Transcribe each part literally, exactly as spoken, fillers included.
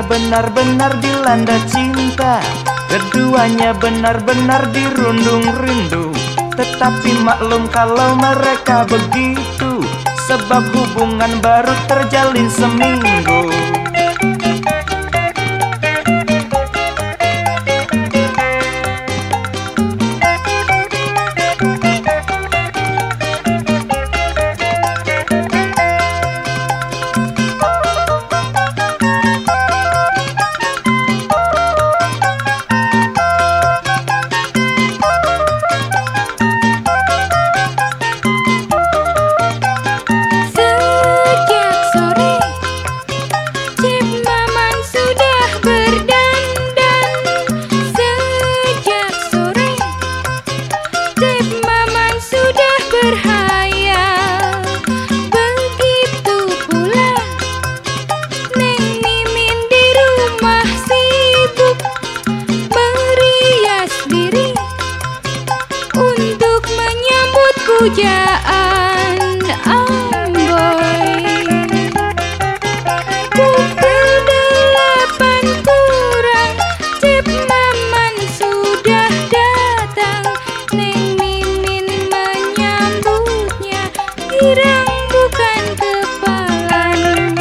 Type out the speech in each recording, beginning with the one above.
benar-benar dilanda cinta, keduanya benar-benar dirundung rindu. Tetapi maklum kalau mereka begitu, sebab hubungan baru terjalin seminggu. Pujaan Amboy, pukul delapan kurang, Cip Maman sudah datang. Neng Mimin menyambutnya, girang bukan kepalang.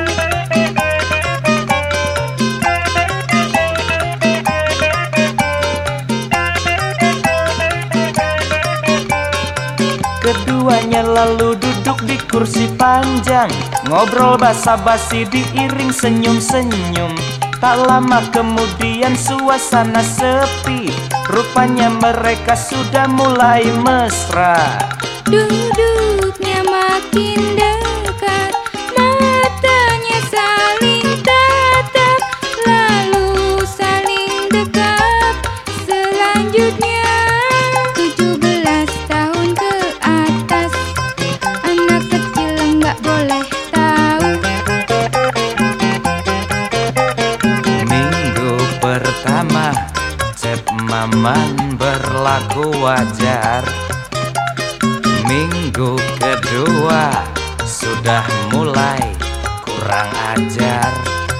Keduanya lalu duduk di kursi panjang, ngobrol basa-basi diiring senyum-senyum. Tak lama kemudian suasana sepi, rupanya mereka sudah mulai mesra. Duduknya makin dekat, matanya saling tatap, lalu saling dekap. Selanjutnya tujuh belas tahun ke atas, anak kecil nggak boleh tahu. Minggu pertama Cep Maman berlaku wajar, minggu kedua sudah mulai kurang ajar,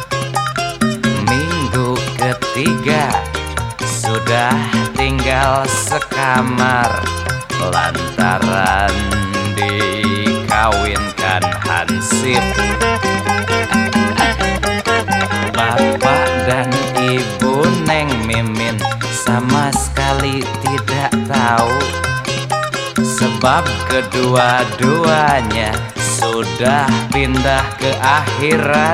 minggu ketiga sudah tinggal sekamar lantaran dikawinkan hansip. Bapak dan Ibu Neng Mimin sama sekali tidak tahu, sebab kedua-duanya sudah pindah ke akhirat.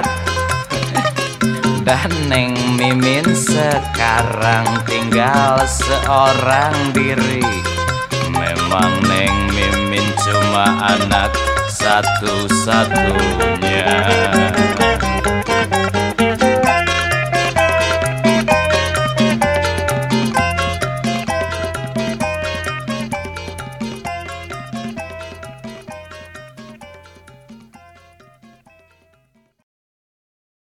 Dan Neng Mimin sekarang tinggal seorang diri. Memang Neng Mimin cuma anak satu-satunya.